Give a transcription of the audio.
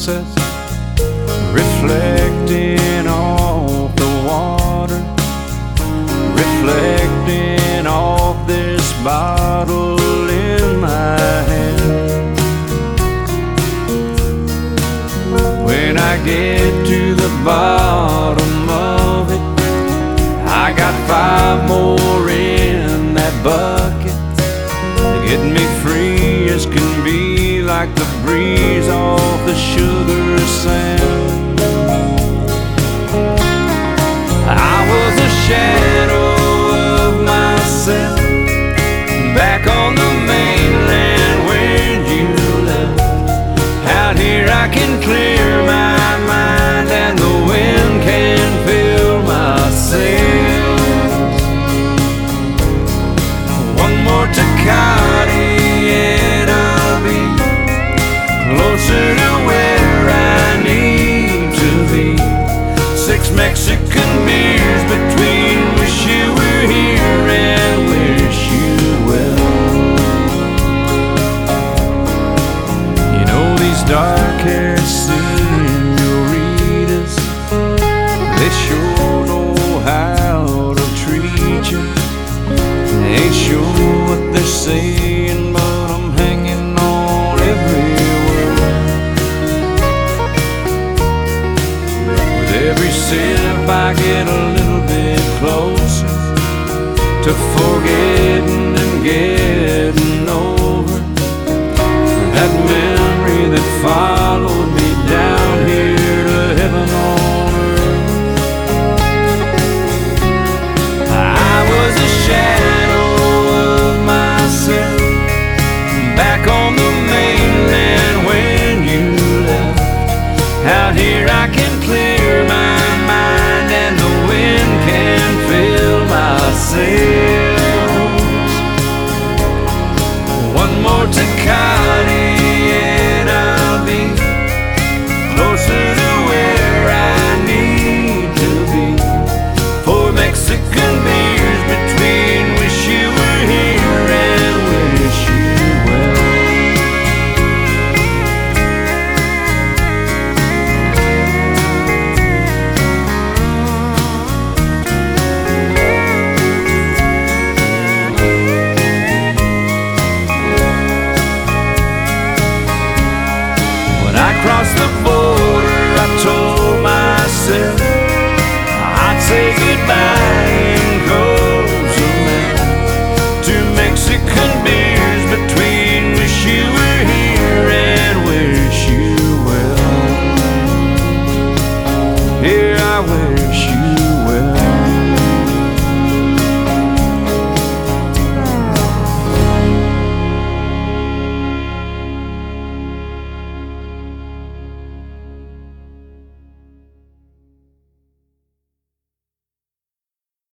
sunset reflecting off the water, reflecting off this bottle in my hand. When I get to the bottom of it, I got 5 more in that bucket. Get me free as can be, like the breeze off the sugar sand. I was a shadow of myself back on the mainland when you left. Out here I can clear my mind and the wind can fill my sails. One more Tecate and I'll be closer to where I need to be. 6 Mexican beers between, wish you were here and wish you well. You know these dark-haired senoritas, they sure know how to treat you. They ain't sure what they're saying, but I'm hanging on every word. With every sip I get a little bit closer to forgetting and getting over that memory that followed me down here to heaven on earth. I was a shadow of myself back on the mainland when you left. Out here I can clear my mind and the wind can fill my sails. One more Tecate and I'll be closer to where I need to be. 4 Mexican beers between, wish you were here and wish you well. When I crossed the border, I told myself I'd say goodbye and close the map. 2 Mexican beers between, wish you were here and wish you well. Yeah, I wish you